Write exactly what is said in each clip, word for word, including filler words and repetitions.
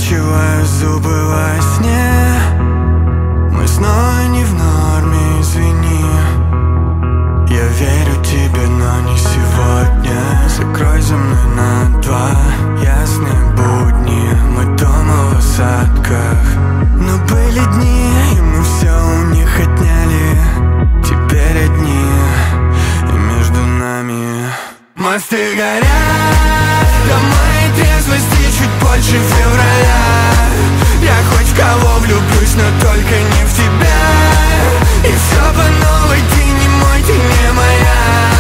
скручивая зубы во сне. Мы снова не в норме, извини. Я верю тебе, но не сегодня. Закрой за мной на два ясные будни. Мы дома в осадках. Но были дни, и мы все у них отняли. Теперь одни, и между нами мосты горят. До моей трезвости чуть больше февраля. Я хоть в кого влюблюсь, но только не в тебя. И все по новой, ты не мой, ты не моя.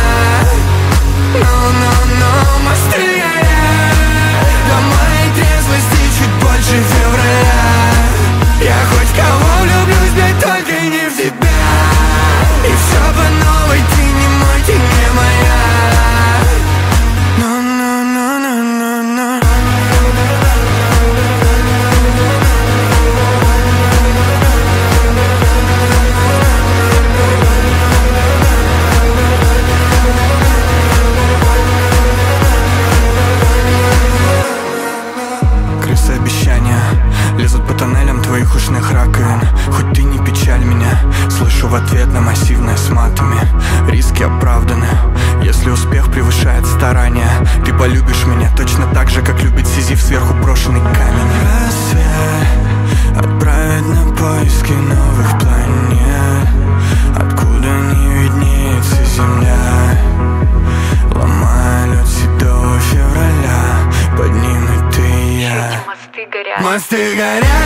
Но-но-но, мосты горят. До моей трезвости чуть больше февраля. Я хоть в кого влюблюсь, блядь, только не в тебя. И все по новой, ты не мой, ты не моя. Но-но-но-но-но-но. Крысы обещания лезут по тоннелям твоих ушных раковин. Хоть ты не печаль меня, слышу в ответ на массивное с матами. Риски оправданы, если успех превышает старания. Ты полюбишь меня точно так же, как любит Сизиф сверху брошенный камень. Рассвет отправить на поиски новых планет, откуда не виднеется земля. Ломая лед седого февраля, под ним и ты и я. Мосты горят. Мосты горят.